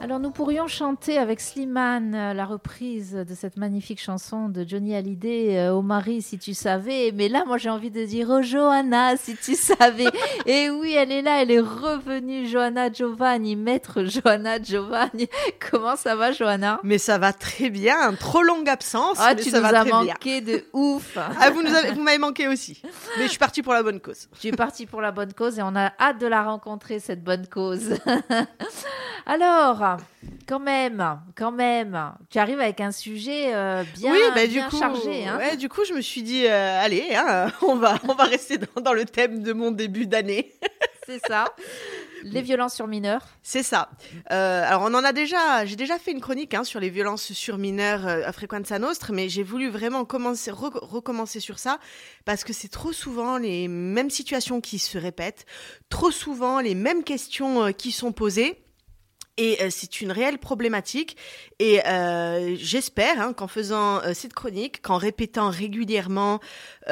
Alors nous pourrions chanter avec Slimane la reprise de cette magnifique chanson de Johnny Hallyday, Oh Marie si tu savais. Mais là moi j'ai envie de dire Oh Johanna si tu savais. Et oui elle est là, elle est revenue, Johanna Giovanni, maître Johanna Giovanni. Comment ça va Johanna? Mais ça va très bien, trop longue absence, Ah mais tu ça nous va as très manqué de ouf. Ah, vous m'avez manqué aussi, mais je suis partie pour la bonne cause. Tu es partie pour la bonne cause et on a hâte de la rencontrer cette bonne cause. Alors, quand même, tu arrives avec un sujet bien, bien chargé. Hein. Ouais, du coup, je me suis dit, allez, hein, on va rester dans le thème de mon début d'année. C'est ça. Les violences sur mineurs. C'est ça. Alors, j'ai déjà fait une chronique sur les violences sur mineurs à Frequenza Nostra, mais j'ai voulu vraiment recommencer sur ça parce que c'est trop souvent les mêmes situations qui se répètent, trop souvent les mêmes questions qui sont posées. Et c'est une réelle problématique. Et j'espère qu'en faisant cette chronique, qu'en répétant régulièrement,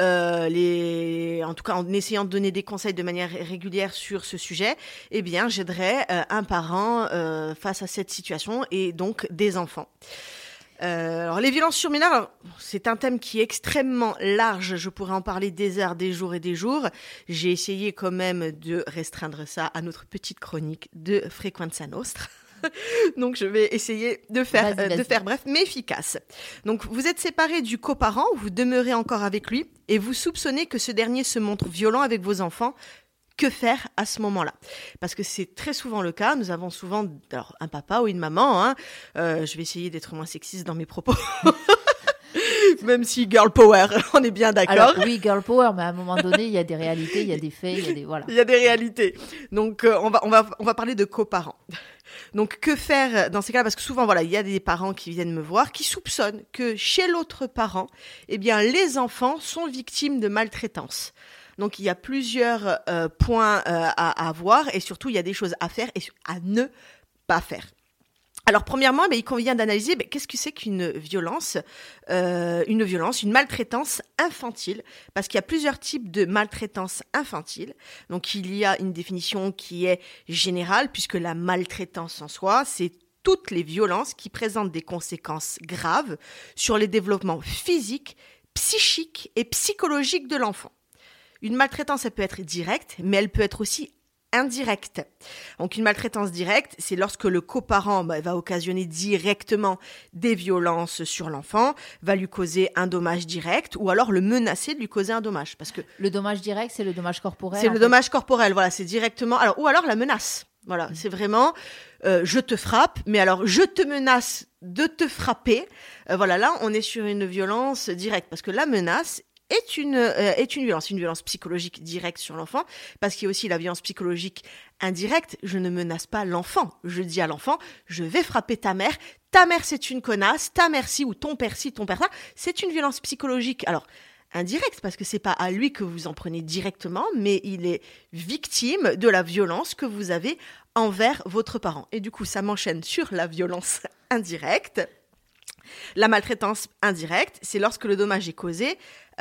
en tout cas en essayant de donner des conseils de manière régulière sur ce sujet, eh bien, j'aiderai un parent face à cette situation et donc des enfants. Alors les violences sur mineurs, c'est un thème qui est extrêmement large. Je pourrais en parler des heures, des jours et des jours. J'ai essayé quand même de restreindre ça à notre petite chronique de Frequenza Nostra. Donc je vais essayer de faire bref mais efficace. Donc vous êtes séparés du coparent, vous demeurez encore avec lui et vous soupçonnez que ce dernier se montre violent avec vos enfants. Que faire à ce moment-là? Parce que c'est très souvent le cas. Nous avons souvent un papa ou une maman. Je vais essayer d'être moins sexiste dans mes propos. Même si girl power, on est bien d'accord. Alors oui, girl power, mais à un moment donné, il y a des réalités, il y a des faits, voilà. Il y a des réalités. Donc on va parler de coparents. Donc que faire dans ces cas-là? Parce que souvent il y a des parents qui viennent me voir qui soupçonnent que chez l'autre parent, eh bien les enfants sont victimes de maltraitance. Donc, il y a plusieurs points à voir et surtout, il y a des choses à faire et à ne pas faire. Alors, premièrement, il convient d'analyser qu'est-ce que c'est qu'une violence, une maltraitance infantile, parce qu'il y a plusieurs types de maltraitance infantile. Donc, il y a une définition qui est générale, puisque la maltraitance en soi, c'est toutes les violences qui présentent des conséquences graves sur les développements physiques, psychiques et psychologiques de l'enfant. Une maltraitance, elle peut être directe, mais elle peut être aussi indirecte. Donc, une maltraitance directe, c'est lorsque le coparent va occasionner directement des violences sur l'enfant, va lui causer un dommage direct, ou alors le menacer de lui causer un dommage. Parce que le dommage direct, c'est le dommage corporel. C'est le dommage corporel, voilà, c'est directement. Ou alors la menace. Voilà, c'est vraiment je te frappe, mais alors je te menace de te frapper. Là, on est sur une violence directe, parce que la menace est une violence psychologique directe sur l'enfant, parce qu'il y a aussi la violence psychologique indirecte. Je ne menace pas l'enfant. Je dis à l'enfant, je vais frapper ta mère c'est une connasse, ta mère si, ou ton père si, ton père ça. C'est une violence psychologique. Alors, indirecte, parce que c'est pas à lui que vous en prenez directement, mais il est victime de la violence que vous avez envers votre parent. Et du coup, ça m'enchaîne sur la violence indirecte. La maltraitance indirecte, c'est lorsque le dommage est causé,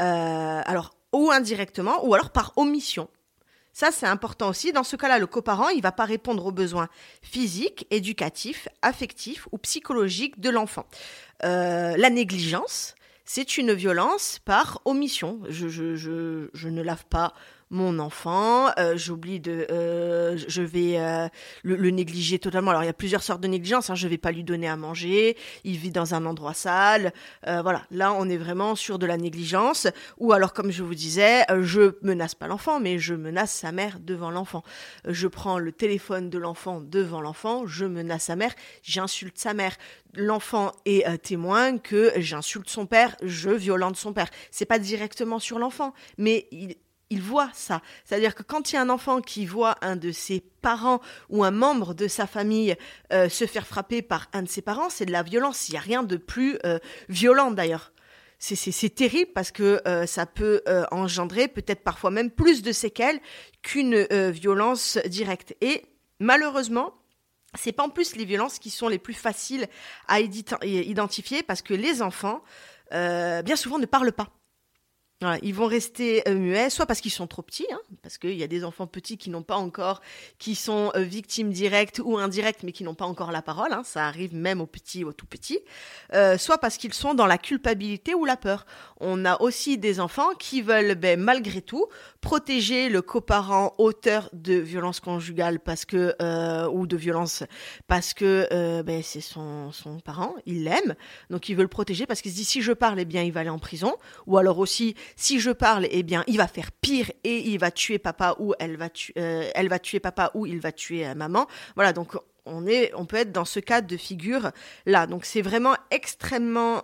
ou indirectement, ou alors par omission. Ça, c'est important aussi. Dans ce cas-là, le coparent, il ne va pas répondre aux besoins physiques, éducatifs, affectifs ou psychologiques de l'enfant. La négligence, c'est une violence par omission. Je ne lave pas mon enfant, j'oublie je vais le négliger totalement. Alors il y a plusieurs sortes de négligence, je vais pas lui donner à manger, il vit dans un endroit sale, là on est vraiment sur de la négligence. Ou alors comme je vous disais, je menace pas l'enfant, mais je menace sa mère devant l'enfant. Je prends le téléphone de l'enfant devant l'enfant, je menace sa mère, j'insulte sa mère. L'enfant est témoin que j'insulte son père, je violente son père. C'est pas directement sur l'enfant, mais il voit ça. C'est-à-dire que quand il y a un enfant qui voit un de ses parents ou un membre de sa famille se faire frapper par un de ses parents, c'est de la violence. Il n'y a rien de plus violent d'ailleurs. C'est terrible parce que ça peut engendrer peut-être parfois même plus de séquelles qu'une violence directe. Et malheureusement, c'est pas en plus les violences qui sont les plus faciles à identifier, parce que les enfants, bien souvent, ne parlent pas. Voilà, ils vont rester muets, soit parce qu'ils sont trop petits, hein, parce qu'il y a des enfants petits qui n'ont pas encore, qui sont victimes directes ou indirectes, mais qui n'ont pas encore la parole. Hein, ça arrive même aux petits, aux tout petits. Soit parce qu'ils sont dans la culpabilité ou la peur. On a aussi des enfants qui veulent, malgré tout, protéger le coparent auteur de violences conjugales parce que ou de violences parce que c'est son parent, il l'aime, donc ils veulent le protéger parce qu'ils se disent si je parle, il va aller en prison, ou alors aussi si je parle, il va faire pire et il va tuer papa ou elle va tuer papa ou il va tuer maman. Voilà, donc on peut être dans ce cas de figure là. Donc c'est vraiment extrêmement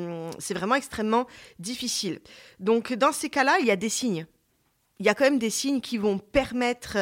difficile. Donc dans ces cas-là, il y a des signes. Il y a quand même des signes qui vont permettre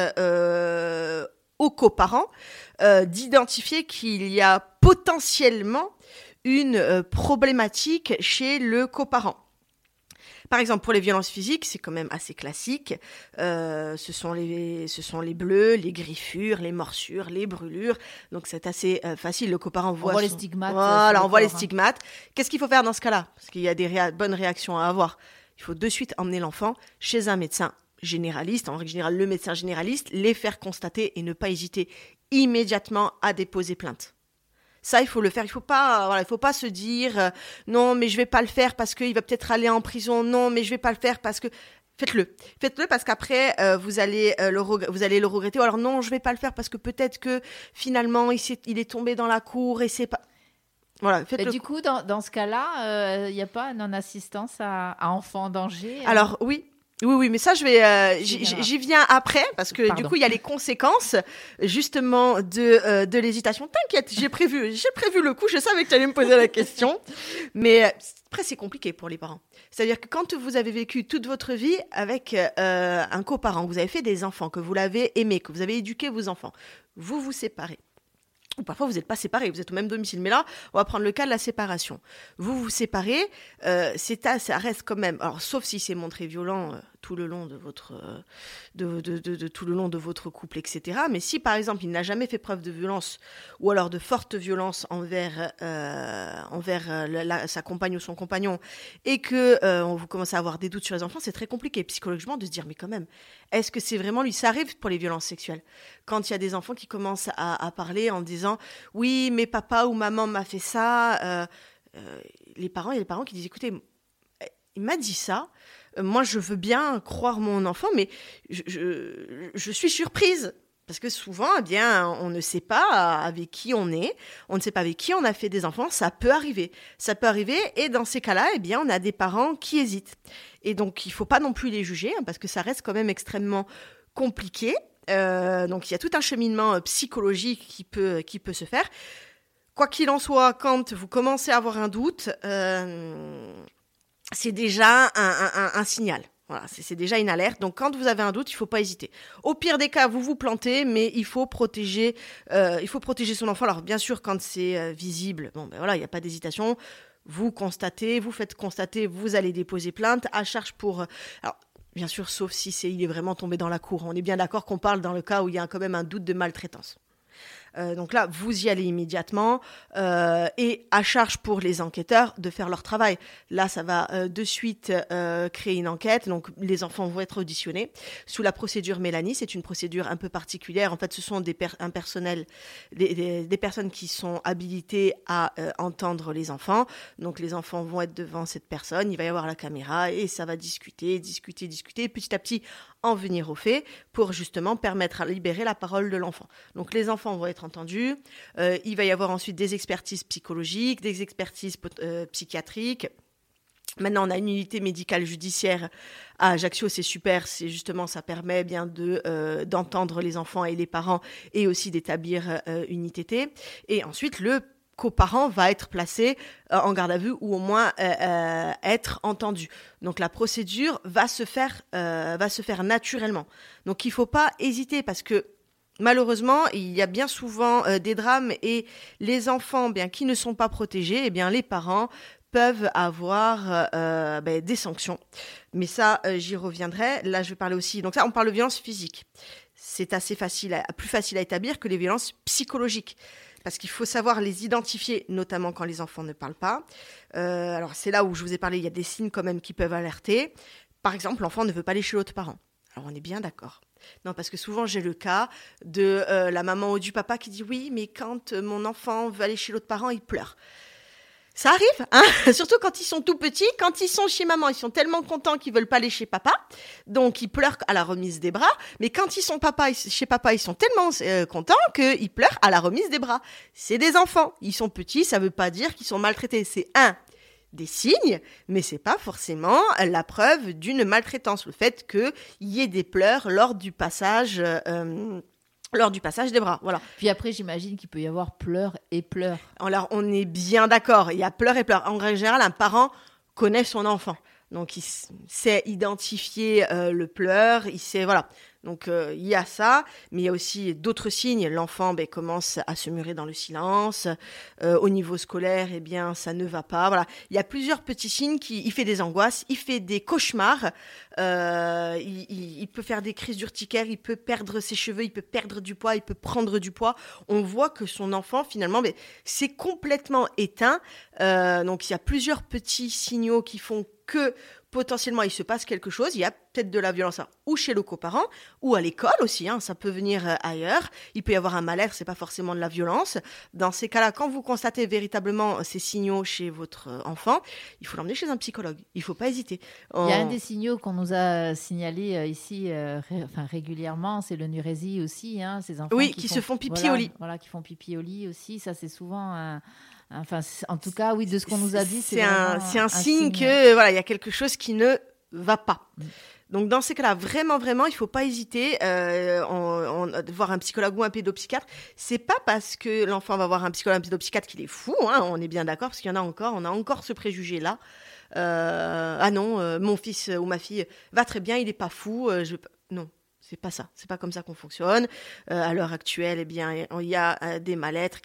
aux coparents d'identifier qu'il y a potentiellement une problématique chez le coparent. Par exemple, pour les violences physiques, c'est quand même assez classique. Ce sont les bleus, les griffures, les morsures, les brûlures. Donc c'est assez facile. Le coparent voit les stigmates. Voilà, on voit les stigmates. Qu'est-ce qu'il faut faire dans ce cas-là? Parce qu'il y a des bonnes réactions à avoir. Il faut de suite emmener l'enfant chez un médecin généraliste, en règle générale le médecin généraliste, les faire constater et ne pas hésiter immédiatement à déposer plainte. Ça, il faut le faire. Il faut pas se dire non, mais je vais pas le faire parce qu'il va peut-être aller en prison. Non, mais je vais pas le faire parce que faites-le parce qu'après vous allez le regretter. Ou alors non, je vais pas le faire parce que peut-être que finalement il est tombé dans la cour et c'est pas. Voilà, faites-le. Du coup, dans ce cas-là, il n'y a pas non-assistance à enfants en danger Alors oui, mais ça, j'y viens après, parce que du coup, il y a les conséquences, justement, de l'hésitation. T'inquiète, j'ai prévu le coup, je savais que tu allais me poser la question. Mais après, c'est compliqué pour les parents. C'est-à-dire que quand vous avez vécu toute votre vie avec un coparent, vous avez fait des enfants, que vous l'avez aimé, que vous avez éduqué vos enfants, vous vous séparez. Ou parfois, vous n'êtes pas séparés, vous êtes au même domicile. Mais là, on va prendre le cas de la séparation. Vous vous séparez, ça reste quand même... Alors, sauf si c'est montré violent tout le long de votre tout le long de votre couple, etc. Mais si, par exemple, il n'a jamais fait preuve de violence ou alors de forte violence envers sa compagne ou son compagnon et que vous commencez à avoir des doutes sur les enfants, c'est très compliqué psychologiquement de se dire, mais quand même, est-ce que c'est vraiment lui? Ça arrive pour les violences sexuelles. Quand il y a des enfants qui commencent à parler en disant « Oui, mais papa ou maman m'a fait ça », il y a les parents qui disent « Écoutez, il m'a dit ça, moi je veux bien croire mon enfant, mais je suis surprise. » Parce que souvent, on ne sait pas avec qui on est, on ne sait pas avec qui on a fait des enfants, ça peut arriver. Ça peut arriver, et dans ces cas-là, on a des parents qui hésitent. Et donc, il ne faut pas non plus les juger, parce que ça reste quand même extrêmement compliqué. Donc, il y a tout un cheminement psychologique qui peut se faire. Quoi qu'il en soit, quand vous commencez à avoir un doute, c'est déjà un signal. Voilà, c'est déjà une alerte. Donc, quand vous avez un doute, il ne faut pas hésiter. Au pire des cas, vous vous plantez, mais il faut protéger son enfant. Alors, bien sûr, quand c'est visible, il n'y a pas d'hésitation. Vous constatez, vous faites constater, vous allez déposer plainte à charge pour... Alors, bien sûr, sauf si il est vraiment tombé dans la cour. On est bien d'accord qu'on parle dans le cas où il y a quand même un doute de maltraitance. Donc là, vous y allez immédiatement et à charge pour les enquêteurs de faire leur travail. Là, ça va de suite créer une enquête. Donc, les enfants vont être auditionnés sous la procédure Mélanie. C'est une procédure un peu particulière. En fait, ce sont des personnes qui sont habilitées à entendre les enfants. Donc, les enfants vont être devant cette personne. Il va y avoir la caméra et ça va discuter. Petit à petit, en venir aux faits pour justement permettre à libérer la parole de l'enfant. Donc les enfants vont être entendus, il va y avoir ensuite des expertises psychologiques, des expertises psychiatriques. Maintenant, on a une unité médicale judiciaire à Ajaccio, c'est super, ça permet bien d'entendre les enfants et les parents et aussi d'établir une ITT. Et ensuite, le coparent va être placé en garde à vue ou au moins être entendu. Donc la procédure va se faire naturellement. Donc il ne faut pas hésiter parce que malheureusement, il y a bien souvent des drames et les enfants qui ne sont pas protégés, les parents peuvent avoir des sanctions. Mais ça, j'y reviendrai. Là, je vais parler aussi... Donc ça, on parle de violence physique. c'est assez plus facile à établir que les violences psychologiques. Parce qu'il faut savoir les identifier, notamment quand les enfants ne parlent pas. Alors, c'est là où je vous ai parlé, il y a des signes quand même qui peuvent alerter. Par exemple, l'enfant ne veut pas aller chez l'autre parent. Alors, on est bien d'accord. Non, parce que souvent, j'ai le cas de la maman ou du papa qui dit « Oui, mais quand mon enfant veut aller chez l'autre parent, il pleure. » Ça arrive, hein, surtout quand ils sont tout petits. Quand ils sont chez maman, ils sont tellement contents qu'ils veulent pas aller chez papa. Donc, ils pleurent à la remise des bras. Mais quand ils sont chez papa, ils sont tellement contents qu'ils pleurent à la remise des bras. C'est des enfants. Ils sont petits, ça veut pas dire qu'ils sont maltraités. C'est des signes, mais c'est pas forcément la preuve d'une maltraitance. Le fait qu'il y ait des pleurs lors du passage des bras, voilà. Puis après, j'imagine qu'il peut y avoir pleurs et pleurs. Alors, on est bien d'accord, il y a pleurs et pleurs. En règle générale, un parent connaît son enfant. Donc, il sait identifier le pleur, il sait, voilà. Donc, il y a ça, mais il y a aussi d'autres signes. L'enfant commence à se murer dans le silence. Au niveau scolaire, eh bien, ça ne va pas. Voilà. Il y a plusieurs petits signes il fait des angoisses, il fait des cauchemars, il peut faire des crises d'urticaire, il peut perdre ses cheveux, il peut perdre du poids, il peut prendre du poids. On voit que son enfant, finalement, c'est complètement éteint. Donc, il y a plusieurs petits signaux qui font que potentiellement il se passe quelque chose, il y a peut-être de la violence ou chez le coparent ou à l'école aussi, ça peut venir ailleurs, il peut y avoir un mal-être, c'est pas forcément de la violence. Dans ces cas-là, quand vous constatez véritablement ces signaux chez votre enfant, il faut l'emmener chez un psychologue, il faut pas hésiter. Il y a un des signaux qu'on nous a signalé ici régulièrement, c'est l'enurésie aussi, ces enfants qui se font pipi au lit. Voilà, qui font pipi au lit aussi, ça c'est souvent enfin, en tout cas, oui, de ce qu'on nous a dit, c'est un signe que voilà, il y a quelque chose qui ne va pas. Donc dans ces cas-là, vraiment, il faut pas hésiter de voir un psychologue ou un pédopsychiatre. C'est pas parce que l'enfant va voir un psychologue, un pédopsychiatre qu'il est fou, on est bien d'accord, parce qu'il y en a encore, on a encore ce préjugé-là. Ah non, mon fils ou ma fille va très bien, il est pas fou. Non. C'est pas ça, c'est pas comme ça qu'on fonctionne. À l'heure actuelle, eh bien, il y a des mal-être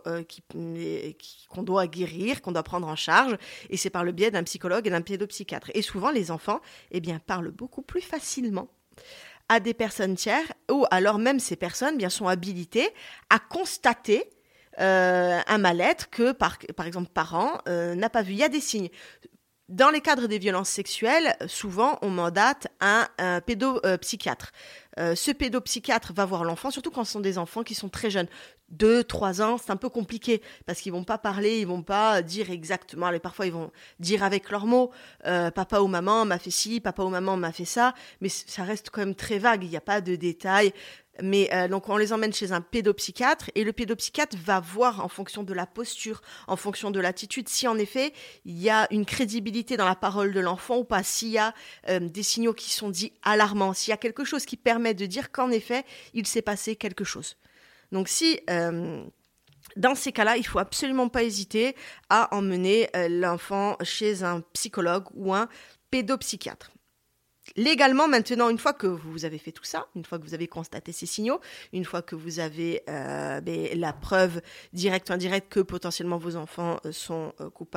qu'on doit guérir, qu'on doit prendre en charge, et c'est par le biais d'un psychologue et d'un pédopsychiatre. Et souvent, les enfants, eh bien, parlent beaucoup plus facilement à des personnes tiers, ou alors même ces personnes, bien, sont habilitées à constater un mal-être que, par exemple, parent n'a pas vu. Il y a des signes. Dans les cadres des violences sexuelles, souvent, on mandate un pédopsychiatre. Ce pédopsychiatre va voir l'enfant, surtout quand ce sont des enfants qui sont très jeunes. 2, 3 ans, c'est un peu compliqué parce qu'ils vont pas parler, ils vont pas dire exactement. Allez, parfois, ils vont dire avec leurs mots papa ou maman m'a fait ci, papa ou maman m'a fait ça, mais ça reste quand même très vague, il n'y a pas de détails. Mais donc on les emmène chez un pédopsychiatre et le pédopsychiatre va voir en fonction de la posture, en fonction de l'attitude, si en effet il y a une crédibilité dans la parole de l'enfant ou pas, s'il y a des signaux qui sont dits alarmants, s'il y a quelque chose qui permet de dire qu'en effet il s'est passé quelque chose. Donc si dans ces cas-là, il faut absolument pas hésiter à emmener l'enfant chez un psychologue ou un pédopsychiatre. Légalement, maintenant, une fois que vous avez fait tout ça, une fois que vous avez constaté ces signaux, une fois que vous avez la preuve directe ou indirecte que potentiellement vos enfants sont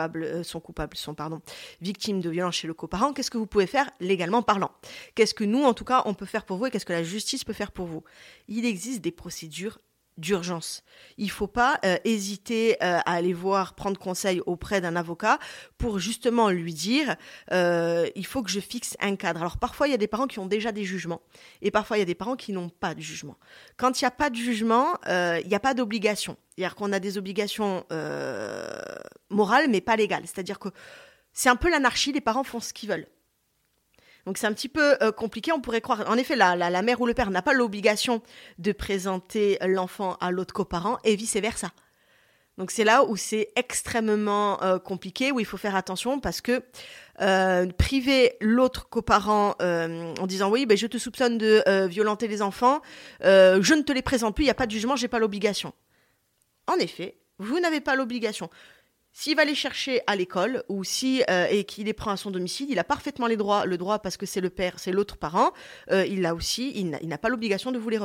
victimes de violences chez le coparent, qu'est-ce que vous pouvez faire légalement parlant ? Qu'est-ce que nous, en tout cas, on peut faire pour vous et qu'est-ce que la justice peut faire pour vous ? Il existe des procédures d'urgence. Il ne faut pas hésiter à aller prendre conseil auprès d'un avocat pour justement lui dire il faut que je fixe un cadre. Alors parfois, il y a des parents qui ont déjà des jugements et parfois, il y a des parents qui n'ont pas de jugement. Quand il n'y a pas de jugement, il n'y a pas d'obligation. C'est-à-dire qu'on a des obligations morales mais pas légales. C'est-à-dire que c'est un peu l'anarchie, les parents font ce qu'ils veulent. Donc c'est un petit peu compliqué, on pourrait croire. En effet, la mère ou le père n'a pas l'obligation de présenter l'enfant à l'autre coparent et vice-versa. Donc c'est là où c'est extrêmement compliqué, où il faut faire attention parce que priver l'autre coparent en disant oui, je te soupçonne de violenter les enfants, je ne te les présente plus, il n'y a pas de jugement, j'ai pas l'obligation. En effet, vous n'avez pas l'obligation. S'il va les chercher à l'école ou et qu'il les prend à son domicile, il a parfaitement le droit parce que c'est le père, c'est l'autre parent. Il n'a pas l'obligation de vous les remettre.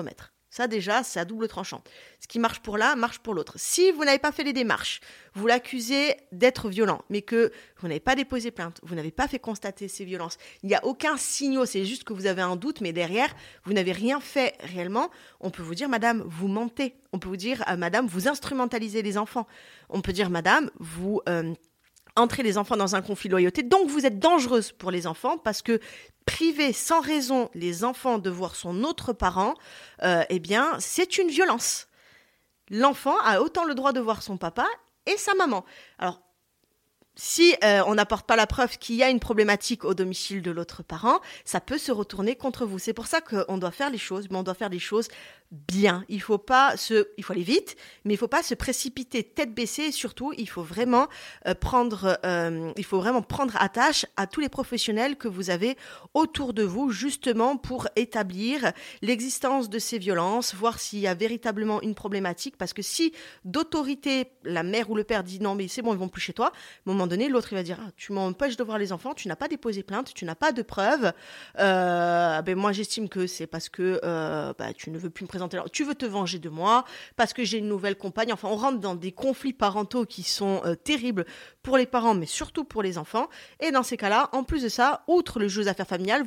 Ça, déjà, c'est à double tranchant. Ce qui marche pour l'un, marche pour l'autre. Si vous n'avez pas fait les démarches, vous l'accusez d'être violent, mais que vous n'avez pas déposé plainte, vous n'avez pas fait constater ces violences, il n'y a aucun signal, c'est juste que vous avez un doute, mais derrière, vous n'avez rien fait réellement, on peut vous dire, madame, vous mentez. On peut vous dire, madame, vous instrumentalisez les enfants. On peut dire, madame, vous entrez les enfants dans un conflit de loyauté, donc vous êtes dangereuse pour les enfants parce que priver sans raison les enfants de voir son autre parent, eh bien, c'est une violence. L'enfant a autant le droit de voir son papa et sa maman. Alors, si on n'apporte pas la preuve qu'il y a une problématique au domicile de l'autre parent, ça peut se retourner contre vous. C'est pour ça qu'on doit faire les choses, mais on doit faire les choses bien. Il faut aller vite, mais il faut pas se précipiter tête baissée. Et surtout, il faut vraiment prendre attache à tous les professionnels que vous avez autour de vous, justement pour établir l'existence de ces violences, voir s'il y a véritablement une problématique. Parce que si d'autorité, la mère ou le père dit non, mais c'est bon, ils vont plus chez toi, à un moment donné, l'autre il va dire tu m'empêches de voir les enfants, tu n'as pas déposé plainte, tu n'as pas de preuves. Moi, j'estime que c'est parce que tu ne veux plus me présenter, tu veux te venger de moi parce que j'ai une nouvelle compagne. Enfin, on rentre dans des conflits parentaux qui sont terribles pour les parents, mais surtout pour les enfants. Et dans ces cas-là, en plus de ça, outre le juge aux affaires familiales,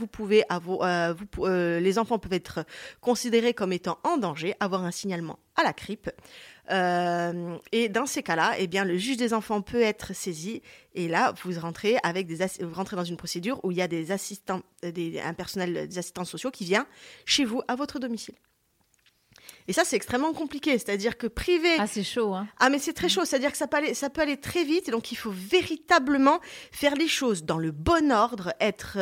les enfants peuvent être considérés comme étant en danger, avoir un signalement à la CRIP. Et dans ces cas-là, eh bien, le juge des enfants peut être saisi. Et là, vous rentrez dans une procédure où il y a des assistants, un personnel des assistants sociaux qui vient chez vous, à votre domicile. Et ça, c'est extrêmement compliqué. C'est-à-dire que priver... Ah, c'est chaud, hein. Ah, mais c'est très chaud. C'est-à-dire que ça peut aller très vite. Et donc, il faut véritablement faire les choses dans le bon ordre,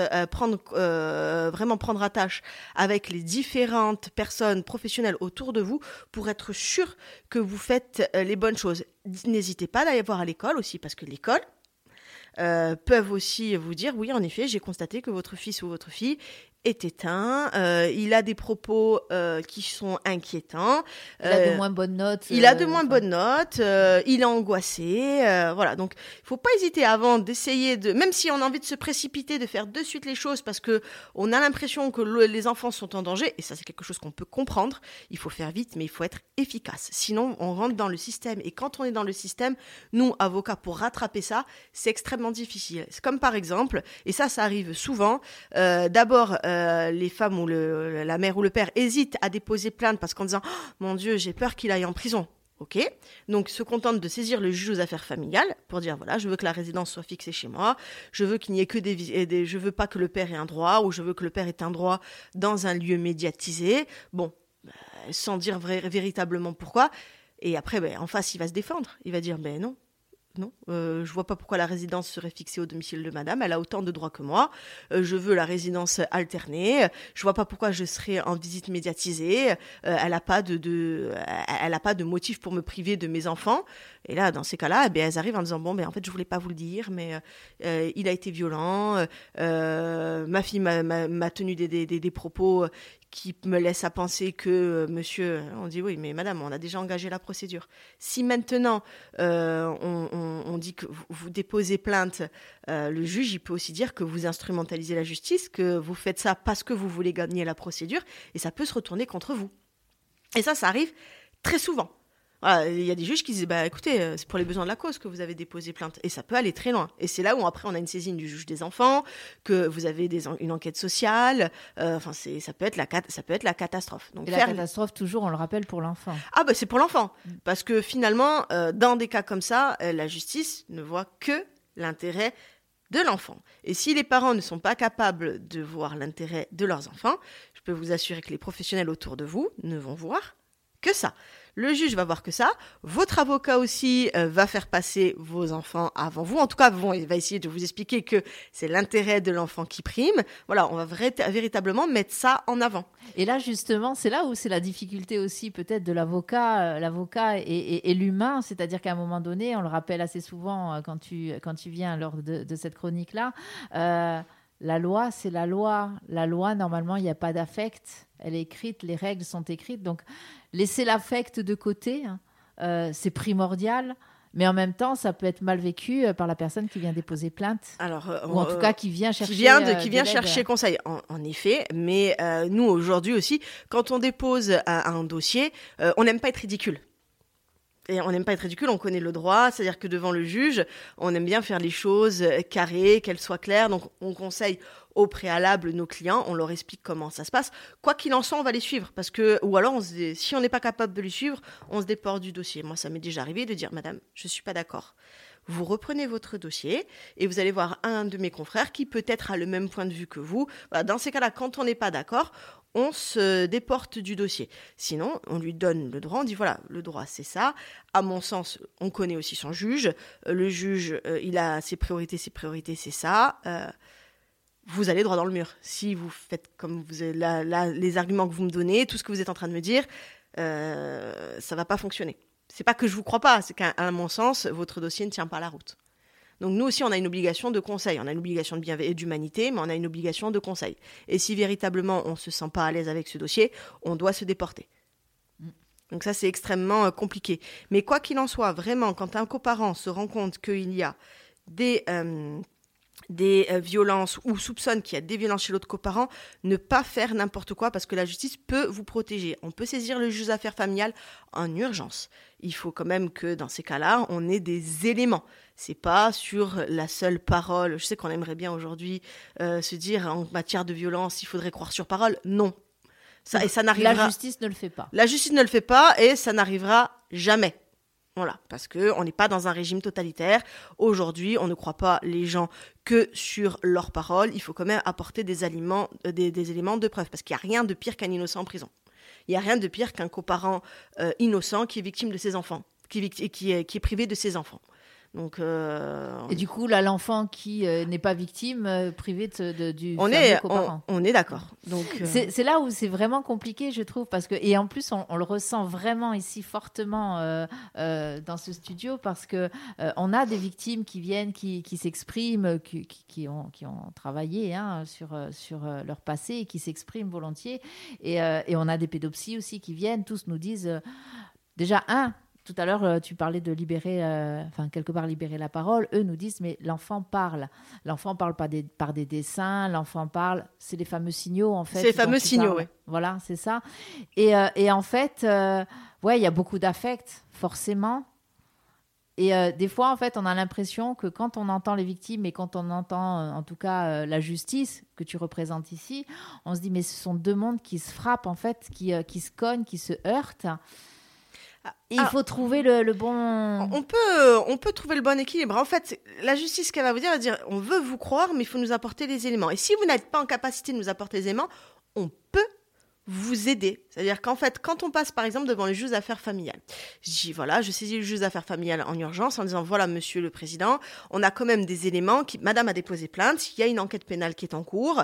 vraiment prendre attache avec les différentes personnes professionnelles autour de vous pour être sûr que vous faites les bonnes choses. N'hésitez pas d'aller voir à l'école aussi, parce que l'école peuvent aussi vous dire, oui, en effet, j'ai constaté que votre fils ou votre fille est éteint, il a des propos qui sont inquiétants. Il a de moins bonnes notes. Il est angoissé. Voilà, donc il ne faut pas hésiter avant d'essayer même si on a envie de se précipiter, de faire de suite les choses parce qu'on a l'impression que les enfants sont en danger, et ça c'est quelque chose qu'on peut comprendre, il faut faire vite, mais il faut être efficace. Sinon, on rentre dans le système, et quand on est dans le système, nous, avocats, pour rattraper ça, c'est extrêmement difficile. C'est comme par exemple, et ça arrive souvent, d'abord, les femmes ou la mère ou le père hésitent à déposer plainte parce qu'en disant oh, mon Dieu, j'ai peur qu'il aille en prison. Ok, donc se contentent de saisir le juge aux affaires familiales pour dire voilà, je veux que la résidence soit fixée chez moi, je veux qu'il n'y ait que je veux pas que le père ait un droit, ou je veux que le père ait un droit dans un lieu médiatisé. Bon, sans dire véritablement pourquoi. Et après, en face, il va se défendre. Il va dire non. Non, je vois pas pourquoi la résidence serait fixée au domicile de madame, elle a autant de droits que moi, je veux la résidence alternée, je vois pas pourquoi je serais en visite médiatisée, elle a pas de motif pour me priver de mes enfants. Et là, dans ces cas-là, elles arrivent en disant en fait, je voulais pas vous le dire, mais il a été violent, ma fille m'a tenu des propos qui me laisse à penser que monsieur, on dit oui, mais madame, on a déjà engagé la procédure. Si maintenant on dit que vous déposez plainte, le juge, il peut aussi dire que vous instrumentalisez la justice, que vous faites ça parce que vous voulez gagner la procédure, et ça peut se retourner contre vous. Et ça arrive très souvent. Voilà, il y a des juges qui disent écoutez, c'est pour les besoins de la cause que vous avez déposé plainte, et ça peut aller très loin. Et c'est là où après on a une saisine du juge des enfants, que vous avez une enquête sociale. Ça peut être la catastrophe. Donc, la catastrophe, toujours, on le rappelle, pour l'enfant. C'est pour l'enfant, parce que finalement, dans des cas comme ça, la justice ne voit que l'intérêt de l'enfant. Et si les parents ne sont pas capables de voir l'intérêt de leurs enfants, je peux vous assurer que les professionnels autour de vous ne vont voir que ça. Le juge va voir que ça. Votre avocat aussi va faire passer vos enfants avant vous. En tout cas, il va essayer de vous expliquer que c'est l'intérêt de l'enfant qui prime. Voilà, on va véritablement mettre ça en avant. Et là, justement, c'est là où c'est la difficulté aussi peut-être de l'avocat. L'avocat et l'humain, c'est-à-dire qu'à un moment donné, on le rappelle assez souvent quand tu viens lors de cette chronique-là, la loi, c'est la loi. La loi, normalement, il n'y a pas d'affect. Elle est écrite, les règles sont écrites. Donc, laisser l'affect de côté, c'est primordial. Mais en même temps, ça peut être mal vécu par la personne qui vient déposer plainte. Alors, ou en tout cas, qui vient chercher qui vient chercher conseil. En effet, mais nous, aujourd'hui aussi, quand on dépose un dossier, on n'aime pas être ridicule. Et on n'aime pas être ridicule, on connaît le droit, c'est-à-dire que devant le juge, on aime bien faire les choses carrées, qu'elles soient claires. Donc, on conseille au préalable nos clients, on leur explique comment ça se passe. Quoi qu'il en soit, on va les suivre. Ou alors, si on n'est pas capable de les suivre, on se déporte du dossier. Moi, ça m'est déjà arrivé de dire, madame, je ne suis pas d'accord. Vous reprenez votre dossier et vous allez voir un de mes confrères qui peut-être a le même point de vue que vous. Voilà, dans ces cas-là, quand on n'est pas d'accord, on se déporte du dossier. Sinon, on lui donne le droit, on dit voilà, le droit c'est ça. À mon sens, on connaît aussi son juge. Le juge, il a ses priorités c'est ça. Vous allez droit dans le mur. Si vous faites comme vous les arguments que vous me donnez, tout ce que vous êtes en train de me dire, ça va pas fonctionner. C'est pas que je vous crois pas, c'est qu'à mon sens, votre dossier ne tient pas la route. Donc nous aussi, on a une obligation de conseil, on a une obligation de bienveillance et d'humanité, mais on a une obligation de conseil. Et si véritablement on ne se sent pas à l'aise avec ce dossier, on doit se déporter. Donc ça, c'est extrêmement compliqué. Mais quoi qu'il en soit, vraiment, quand un coparent se rend compte qu'il y a des violences ou soupçonne qu'il y a des violences chez l'autre coparent, ne pas faire n'importe quoi parce que la justice peut vous protéger. On peut saisir le juge des affaires familiales en urgence. Il faut quand même que dans ces cas-là, on ait des éléments. C'est pas sur la seule parole. Je sais qu'on aimerait bien aujourd'hui se dire en matière de violence, il faudrait croire sur parole. Non. Et ça n'arrivera. La justice ne le fait pas. La justice ne le fait pas et ça n'arrivera jamais. Voilà, parce qu'on n'est pas dans un régime totalitaire. Aujourd'hui, on ne croit pas les gens que sur leurs paroles. Il faut quand même apporter des éléments de preuve, parce qu'il n'y a rien de pire qu'un innocent en prison. Il n'y a rien de pire qu'un coparent innocent qui est victime de ses enfants, qui est privé de ses enfants. Donc, et du coup, là, l'enfant qui n'est pas victime, privé du fameux coparent. On est d'accord. Donc, c'est là où c'est vraiment compliqué, je trouve, parce que et en plus, on le ressent vraiment ici fortement dans ce studio, parce que on a des victimes qui viennent, qui s'expriment, qui ont travaillé sur leur passé et qui s'expriment volontiers, et on a des pédopsies aussi qui viennent, tous nous disent déjà tout à l'heure, tu parlais de libérer, quelque part libérer la parole. Eux nous disent, mais l'enfant parle. L'enfant parle par des dessins, l'enfant parle, c'est les fameux signaux, en fait. C'est les fameux signaux, oui. Voilà, c'est ça. Et en fait, il y a beaucoup d'affect, forcément. Et des fois, en fait, on a l'impression que quand on entend les victimes et quand on entend, en tout cas, la justice que tu représentes ici, on se dit, mais ce sont deux mondes qui se frappent, en fait, qui se cognent, qui se heurtent. Il faut trouver le bon... On peut trouver le bon équilibre. En fait, la justice, qu'elle va vous dire, elle va dire, on veut vous croire, mais il faut nous apporter les éléments. Et si vous n'êtes pas en capacité de nous apporter les éléments, on peut vous aider. C'est-à-dire qu'en fait, quand on passe par exemple devant le juge d'affaires familiales, je saisis le juge d'affaires familiales en urgence en disant, voilà, monsieur le président, on a quand même des éléments, madame a déposé plainte, il y a une enquête pénale qui est en cours,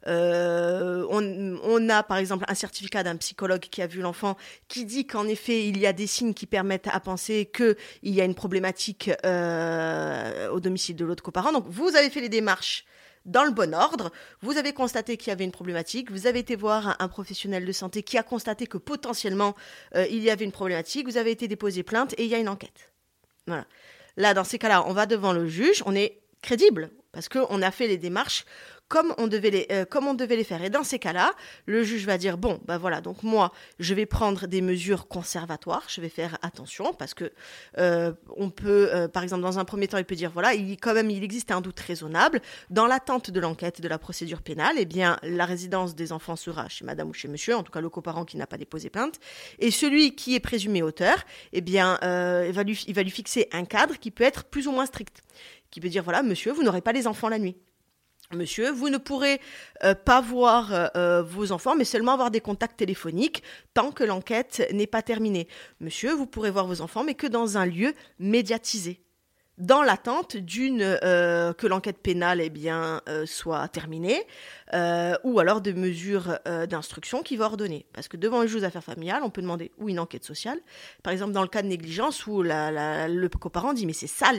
on a par exemple un certificat d'un psychologue qui a vu l'enfant qui dit qu'en effet, il y a des signes qui permettent à penser qu'il y a une problématique au domicile de l'autre coparent. Donc, vous avez fait les démarches dans le bon ordre, vous avez constaté qu'il y avait une problématique, vous avez été voir un professionnel de santé qui a constaté que potentiellement il y avait une problématique, vous avez été déposé plainte et il y a une enquête. Voilà. Là, dans ces cas-là, on va devant le juge, on est crédible parce qu'on a fait les démarches comme on devait les faire. Et dans ces cas-là, le juge va dire, bon, voilà, donc moi, je vais prendre des mesures conservatoires, je vais faire attention, parce que on peut, par exemple, dans un premier temps, il peut dire, voilà, il existe un doute raisonnable. Dans l'attente de l'enquête de la procédure pénale, eh bien, la résidence des enfants sera chez madame ou chez monsieur, en tout cas le coparent qui n'a pas déposé plainte. Et celui qui est présumé auteur, eh bien, il va lui fixer un cadre qui peut être plus ou moins strict, qui peut dire, voilà, monsieur, vous n'aurez pas les enfants la nuit. Monsieur, vous ne pourrez pas voir vos enfants, mais seulement avoir des contacts téléphoniques tant que l'enquête n'est pas terminée. Monsieur, vous pourrez voir vos enfants, mais que dans un lieu médiatisé. dans l'attente que l'enquête pénale soit terminée, ou alors de mesures d'instruction qu'il va ordonner. Parce que devant le juge aux affaires familiales, on peut demander ou une enquête sociale, par exemple dans le cas de négligence où le coparent dit mais c'est sale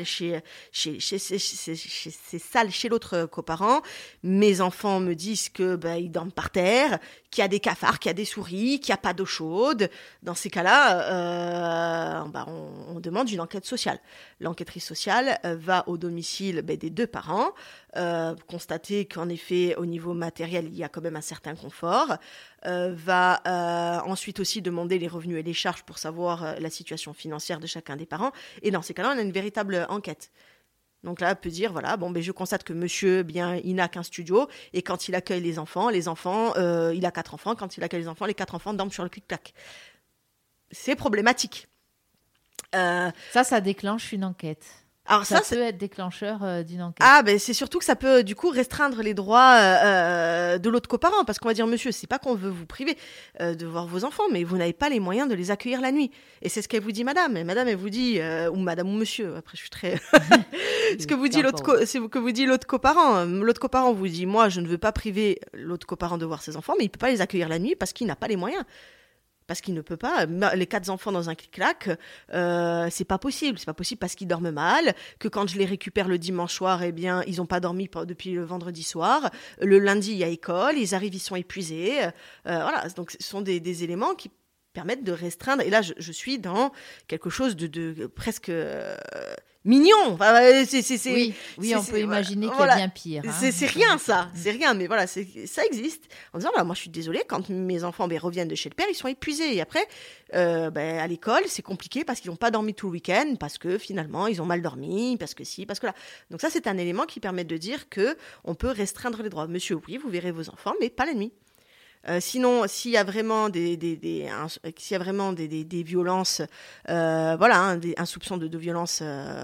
c'est sale chez l'autre coparent, mes enfants me disent que ils dorment par terre, qu'il y a des cafards, qu'il y a des souris, qu'il n'y a pas d'eau chaude. Dans ces cas-là, on demande une enquête sociale. L'enquêtrice sociale va au domicile des deux parents, constater qu'en effet, au niveau matériel, il y a quand même un certain confort, va ensuite aussi demander les revenus et les charges pour savoir la situation financière de chacun des parents. Et dans ces cas-là, on a une véritable enquête. Donc là, on peut dire, voilà, je constate que monsieur, il n'a qu'un studio, et quand il accueille les enfants, il a 4 enfants, quand il accueille les 4 enfants dorment sur le clic-clac. C'est problématique. Ça déclenche une enquête. Alors ça peut être déclencheur d'une enquête. C'est surtout que ça peut du coup restreindre les droits de l'autre coparent, parce qu'on va dire monsieur, c'est pas qu'on veut vous priver de voir vos enfants, mais vous n'avez pas les moyens de les accueillir la nuit. Et c'est ce qu'elle vous dit madame. Et madame elle vous dit ou madame ou monsieur. Après je suis très ce que vous dit c'est ce que vous dit l'autre coparent. L'autre coparent vous dit moi je ne veux pas priver l'autre coparent de voir ses enfants, mais il peut pas les accueillir la nuit parce qu'il n'a pas les moyens. Parce qu'il ne peut pas, les 4 enfants dans un clic-clac, c'est pas possible. C'est pas possible parce qu'ils dorment mal, que quand je les récupère le dimanche soir, ils ont pas dormi depuis le vendredi soir. Le lundi, il y a école, ils arrivent, ils sont épuisés. Voilà, donc ce sont des éléments qui permettent de restreindre. Et là, je suis dans quelque chose de presque mignon. Enfin, oui, on peut imaginer qu'il y a bien pire. C'est rien, ça. C'est rien, mais voilà, ça existe. En disant, moi, je suis désolée, quand mes enfants reviennent de chez le père, ils sont épuisés. Et après, à l'école, c'est compliqué parce qu'ils n'ont pas dormi tout le week-end, parce que finalement, ils ont mal dormi, parce que ci, parce que là. Donc ça, c'est un élément qui permet de dire qu'on peut restreindre les droits. Monsieur, oui, vous verrez vos enfants, mais pas la nuit. Sinon, s'il y a vraiment des violences, un soupçon de violence,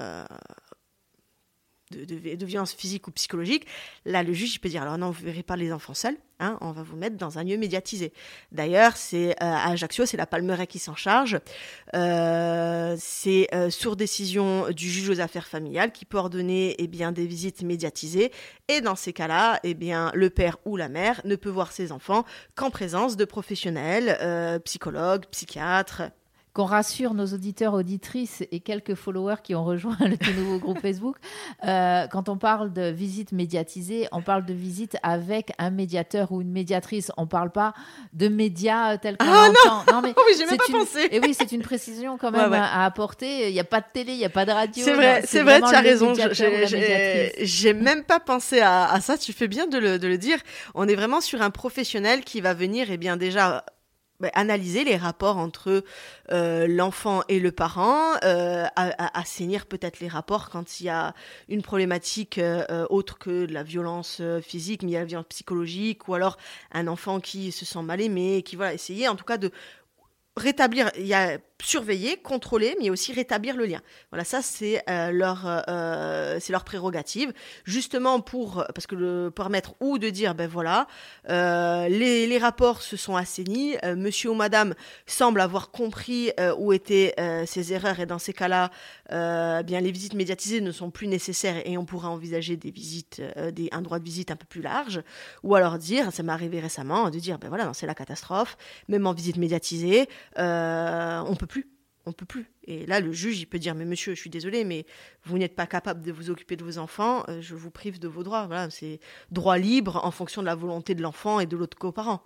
de violence physique ou psychologique, là, le juge il peut dire alors non, vous ne verrez pas les enfants seuls, on va vous mettre dans un lieu médiatisé. D'ailleurs, c'est à Ajaccio, c'est la Palmeraie qui s'en charge. C'est sur décision du juge aux affaires familiales qui peut ordonner des visites médiatisées. Et dans ces cas-là, le père ou la mère ne peut voir ses enfants qu'en présence de professionnels, psychologues, psychiatres. Qu'on rassure nos auditeurs, auditrices et quelques followers qui ont rejoint le tout nouveau groupe Facebook. Quand on parle de visite médiatisée, on parle de visite avec un médiateur ou une médiatrice. On ne parle pas de médias tels qu'on l'entend. Non, mais oui, j'ai même pas pensé. Et oui, c'est une précision quand même à apporter. Il n'y a pas de télé, il n'y a pas de radio. C'est vrai, tu as raison. J'ai même pas pensé à ça. Tu fais bien de le dire. On est vraiment sur un professionnel qui va venir déjà analyser les rapports entre l'enfant et le parent, assainir peut-être les rapports quand il y a une problématique autre que de la violence physique, mais il y a la violence psychologique, ou alors un enfant qui se sent mal aimé, qui essayer en tout cas de rétablir, il y a surveiller, contrôler, mais aussi rétablir le lien. Voilà, ça c'est leur prérogative, justement parce que permettre ou de dire les rapports se sont assainis, monsieur ou madame semble avoir compris où étaient ses erreurs, et dans ces cas-là, les visites médiatisées ne sont plus nécessaires et on pourra envisager des visites, un droit de visite un peu plus large, ou alors dire, ça m'est arrivé récemment, de dire c'est la catastrophe, même en visite médiatisée, on peut plus. Et là, le juge, il peut dire, mais monsieur, je suis désolé, mais vous n'êtes pas capable de vous occuper de vos enfants, je vous prive de vos droits. Voilà, c'est droit libre en fonction de la volonté de l'enfant et de l'autre coparent.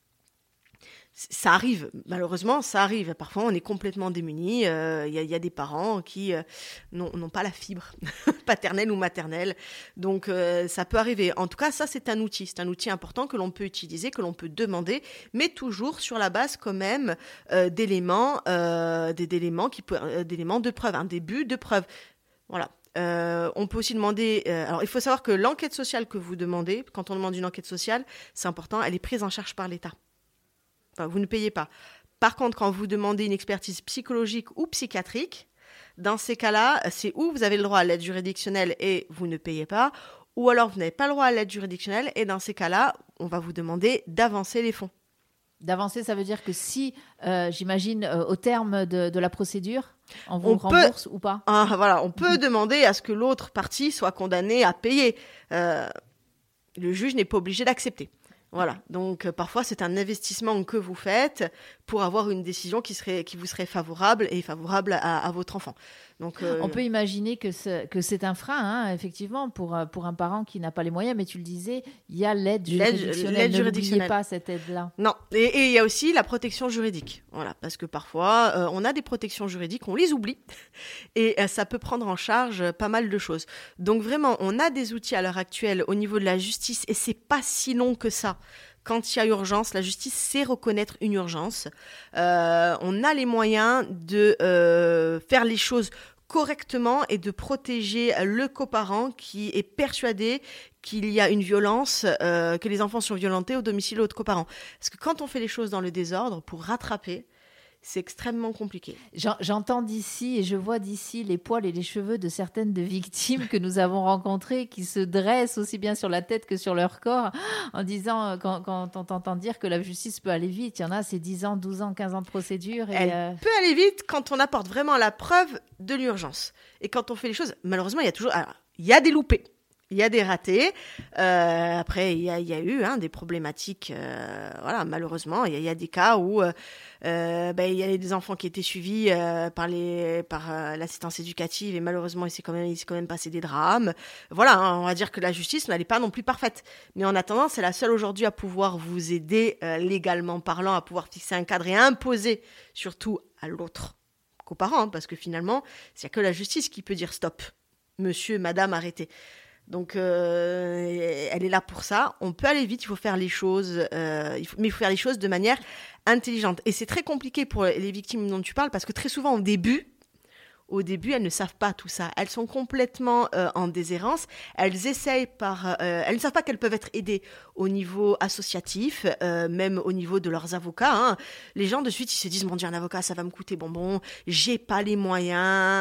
Ça arrive, malheureusement, ça arrive. Parfois, on est complètement démunis. Il y a des parents qui n'ont pas la fibre paternelle ou maternelle. Donc, ça peut arriver. En tout cas, ça, c'est un outil. C'est un outil important que l'on peut utiliser, que l'on peut demander, mais toujours sur la base quand même d'éléments de preuve, un début de preuve. Voilà. On peut aussi demander... alors, il faut savoir que l'enquête sociale que vous demandez, quand on demande une enquête sociale, c'est important, elle est prise en charge par l'État. Vous ne payez pas. Par contre, quand vous demandez une expertise psychologique ou psychiatrique, dans ces cas-là, c'est où vous avez le droit à l'aide juridictionnelle et vous ne payez pas, ou alors vous n'avez pas le droit à l'aide juridictionnelle et dans ces cas-là, on va vous demander d'avancer les fonds. D'avancer, ça veut dire que si, j'imagine, au terme de la procédure, on vous rembourse ou pas? Voilà, on peut demander à ce que l'autre partie soit condamnée à payer. Le juge n'est pas obligé d'accepter. Voilà, donc parfois c'est un investissement que vous faites pour avoir une décision qui vous serait favorable et favorable à votre enfant. Donc, on peut imaginer que c'est un frein, hein, effectivement, pour un parent qui n'a pas les moyens, mais tu le disais, il y a l'aide juridictionnelle. N'oubliez pas cette aide-là. Non, et il y a aussi la protection juridique. Voilà, parce que parfois, on a des protections juridiques, on les oublie, et ça peut prendre en charge pas mal de choses. Donc vraiment, on a des outils à l'heure actuelle au niveau de la justice, et c'est pas si long que ça. Quand il y a urgence, la justice sait reconnaître une urgence. On a les moyens de faire les choses correctement et de protéger le coparent qui est persuadé qu'il y a une violence, que les enfants sont violentés au domicile de l'autre coparent. Parce que quand on fait les choses dans le désordre, pour rattraper, c'est extrêmement compliqué. J'entends d'ici et je vois d'ici les poils et les cheveux de certaines de victimes que nous avons rencontrées qui se dressent aussi bien sur la tête que sur leur corps en disant, quand on t'entend dire que la justice peut aller vite, il y en a, c'est 10 ans, 12 ans, 15 ans de procédure. Elle peut aller vite quand on apporte vraiment la preuve de l'urgence. Et quand on fait les choses, malheureusement, il y a toujours... Alors, il y a des loupés. Il y a des ratés. Après, il y a eu des problématiques. Voilà, malheureusement, il y a des cas où il y a des enfants qui étaient suivis par l'assistance éducative et malheureusement, il s'est quand même passé des drames. Voilà, on va dire que la justice n'est pas non plus parfaite. Mais en attendant, c'est la seule aujourd'hui à pouvoir vous aider légalement parlant, à pouvoir fixer un cadre et imposer surtout à l'autre coparent, parce que finalement, il n'y a que la justice qui peut dire stop. Monsieur, madame, arrêtez. Donc, elle est là pour ça. On peut aller vite, il faut faire les choses, mais il faut faire les choses de manière intelligente. Et c'est très compliqué pour les victimes dont tu parles, parce que très souvent, au début, elles ne savent pas tout ça. Elles sont complètement en déshérence. Elles ne savent pas qu'elles peuvent être aidées au niveau associatif, même au niveau de leurs avocats. Hein. Les gens, de suite, ils se disent, mon Dieu, un avocat, ça va me coûter bonbon. J'ai pas les moyens.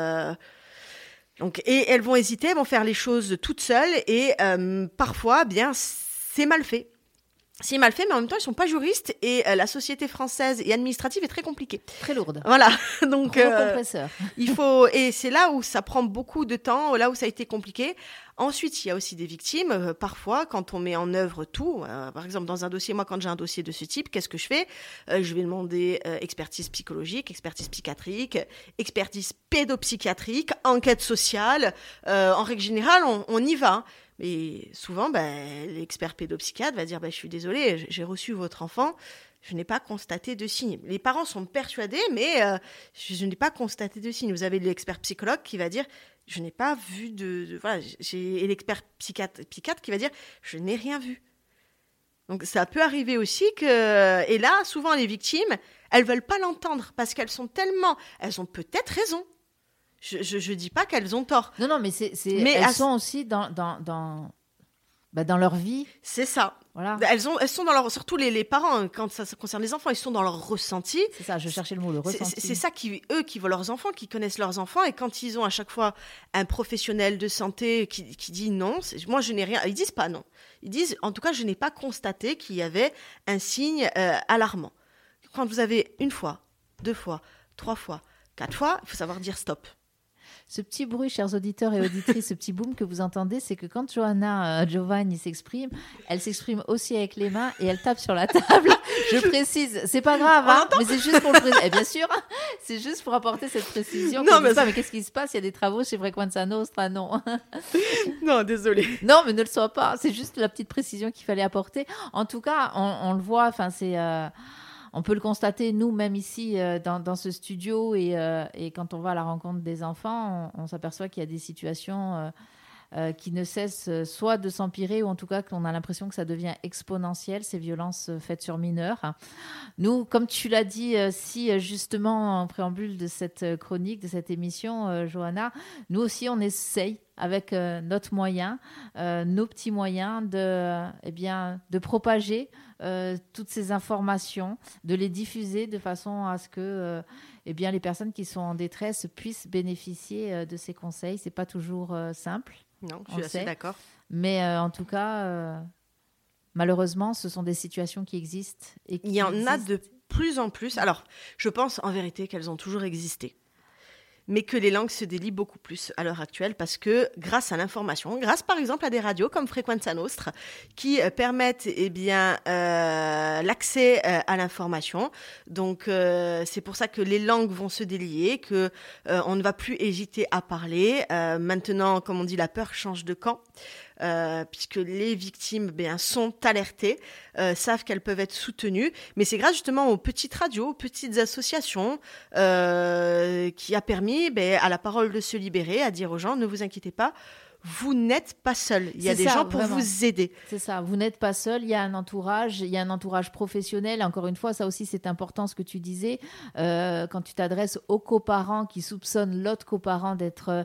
Donc, et elles vont hésiter, elles vont faire les choses toutes seules et parfois, bien, c'est mal fait. C'est mal fait, mais en même temps, ils ne sont pas juristes et la société française et administrative est très compliquée. Très lourde. Voilà. Donc, compresseur. Et c'est là où ça prend beaucoup de temps, là où ça a été compliqué. Ensuite, il y a aussi des victimes. Parfois, quand on met en œuvre tout, par exemple, dans un dossier, moi, quand j'ai un dossier de ce type, qu'est-ce que je fais ? Je vais demander expertise psychologique, expertise psychiatrique, expertise pédopsychiatrique, enquête sociale. En règle générale, on y va. Mais souvent, l'expert pédopsychiatre va dire je suis désolée, j'ai reçu votre enfant, je n'ai pas constaté de signes. Les parents sont persuadés, mais je n'ai pas constaté de signes. Vous avez l'expert psychologue qui va dire je n'ai pas vu et l'expert psychiatre qui va dire je n'ai rien vu. Donc ça peut arriver aussi et là, souvent les victimes, elles veulent pas l'entendre parce qu'elles ont peut-être raison. Je dis pas qu'elles ont tort. Non, mais elles sont aussi dans leur vie. C'est ça. Voilà. Elles sont dans leur, surtout les parents, quand ça concerne les enfants, ils sont dans leur ressenti. C'est ça, je cherchais le mot, le ressenti. C'est ça qui voient leurs enfants, qui connaissent leurs enfants, et quand ils ont à chaque fois un professionnel de santé qui dit non, moi je n'ai rien, ils disent pas non. Ils disent, en tout cas, je n'ai pas constaté qu'il y avait un signe alarmant. Quand vous avez une fois, 2 fois, 3 fois, 4 fois, il faut savoir dire stop. Ce petit bruit, chers auditeurs et auditrices, ce petit boom que vous entendez, c'est que quand Johanna Giovanni s'exprime, elle s'exprime aussi avec les mains et elle tape sur la table. Je précise, c'est pas grave, hein, mais c'est juste pour le préciser. Et bien sûr, c'est juste pour apporter cette précision. Non, mais qu'est-ce qui se passe ? Il y a des travaux chez Frequenza Nostra, non. Non, désolé. Non, mais ne le sois pas. C'est juste la petite précision qu'il fallait apporter. En tout cas, on le voit. Enfin, on peut le constater, nous, même ici, dans ce studio, et quand on va à la rencontre des enfants, on s'aperçoit qu'il y a des situations qui ne cessent soit de s'empirer, ou en tout cas qu'on a l'impression que ça devient exponentiel, ces violences faites sur mineurs. Nous, comme tu l'as dit si justement en préambule de cette chronique, de cette émission, Johanna, nous aussi, on essaye avec notre moyen, nos petits moyens de propager toutes ces informations, de les diffuser de façon à ce que les personnes qui sont en détresse puissent bénéficier de ces conseils. C'est pas toujours simple. Non, je suis assez d'accord. Mais en tout cas, Malheureusement, ce sont des situations qui existent. Et Il y en a de plus en plus. Alors, je pense en vérité qu'elles ont toujours existé, mais que les langues se délient beaucoup plus à l'heure actuelle parce que grâce à l'information, grâce par exemple à des radios comme Frequenza Nostra qui permettent l'accès à l'information. Donc c'est pour ça que les langues vont se délier, que on ne va plus hésiter à parler. Maintenant, comme on dit, la peur change de camp. Puisque les victimes sont alertées, savent qu'elles peuvent être soutenues. Mais c'est grâce justement aux petites radios, aux petites associations qui a permis à la parole de se libérer, à dire aux gens, ne vous inquiétez pas, vous n'êtes pas seul. Il y a des gens pour vous aider. C'est ça, vous n'êtes pas seul, il y a un entourage professionnel. Encore une fois, ça aussi c'est important ce que tu disais. Quand tu t'adresses aux coparents qui soupçonnent l'autre coparent d'être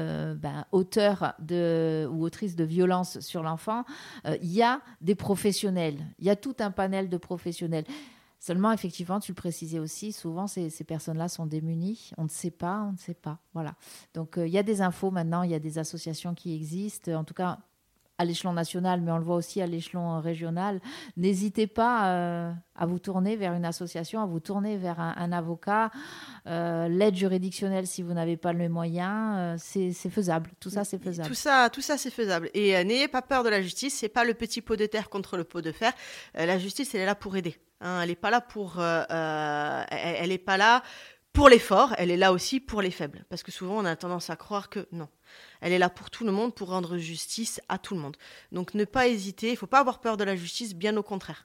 auteur ou autrice de violence sur l'enfant, il y a des professionnels, il y a tout un panel de professionnels. Seulement, effectivement, tu le précisais aussi, souvent, ces personnes-là sont démunies. On ne sait pas. Voilà. Donc, il y a des infos maintenant, il y a des associations qui existent, en tout cas à l'échelon national, mais on le voit aussi à l'échelon régional. N'hésitez pas à vous tourner vers une association, à vous tourner vers un avocat. L'aide juridictionnelle, si vous n'avez pas le moyen, c'est faisable. Tout ça, c'est faisable. Tout ça, c'est faisable. Et n'ayez pas peur de la justice. C'est pas le petit pot de terre contre le pot de fer. La justice, elle est là pour aider. Hein, elle n'est pas là elle est pas là pour les forts, elle est là aussi pour les faibles. Parce que souvent, on a tendance à croire que non. Elle est là pour tout le monde, pour rendre justice à tout le monde. Donc, ne pas hésiter. Il ne faut pas avoir peur de la justice, bien au contraire.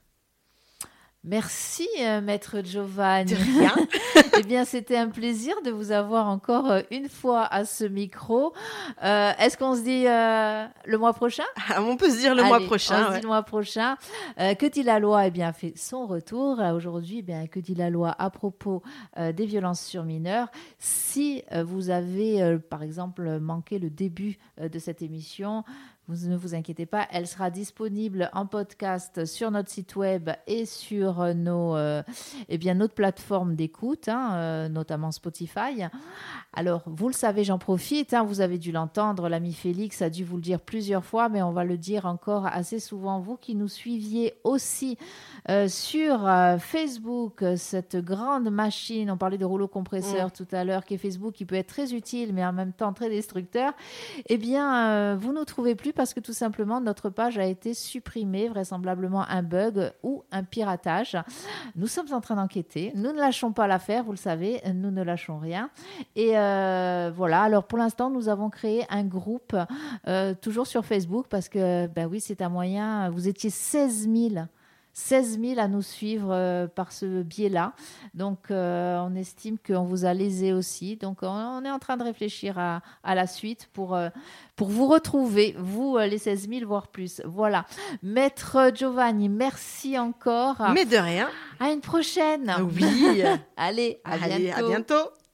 Merci, Maître Giovanni. De rien. Eh bien, c'était un plaisir de vous avoir encore une fois à ce micro. Est-ce qu'on se dit le mois prochain ? On peut se dire le mois prochain. On se dit le mois prochain. Que dit la loi ? Eh bien, fait son retour. Aujourd'hui, que dit la loi à propos des violences sur mineurs ? Si vous avez, par exemple, manqué le début de cette émission, vous ne vous inquiétez pas, elle sera disponible en podcast sur notre site web et sur notre plateforme d'écoute, notamment Spotify. Alors, vous le savez, j'en profite, vous avez dû l'entendre, l'ami Félix a dû vous le dire plusieurs fois, mais on va le dire encore assez souvent. Vous qui nous suiviez aussi sur Facebook, cette grande machine, on parlait de rouleau compresseur tout à l'heure, qui est Facebook, qui peut être très utile, mais en même temps très destructeur, eh bien, vous ne nous trouvez plus parce que tout simplement, notre page a été supprimée, vraisemblablement un bug ou un piratage. Nous sommes en train d'enquêter. Nous ne lâchons pas l'affaire, vous le savez, nous ne lâchons rien. Et voilà, alors pour l'instant, nous avons créé un groupe, toujours sur Facebook, parce que, oui, c'est un moyen. Vous étiez 16 000 à nous suivre par ce biais-là. Donc, on estime qu'on vous a lésé aussi. Donc, on est en train de réfléchir à la suite pour vous retrouver, vous, les 16 000, voire plus. Voilà. Maître Giovanni, merci encore. Mais de rien. À une prochaine. Oui. Allez, à bientôt. À bientôt.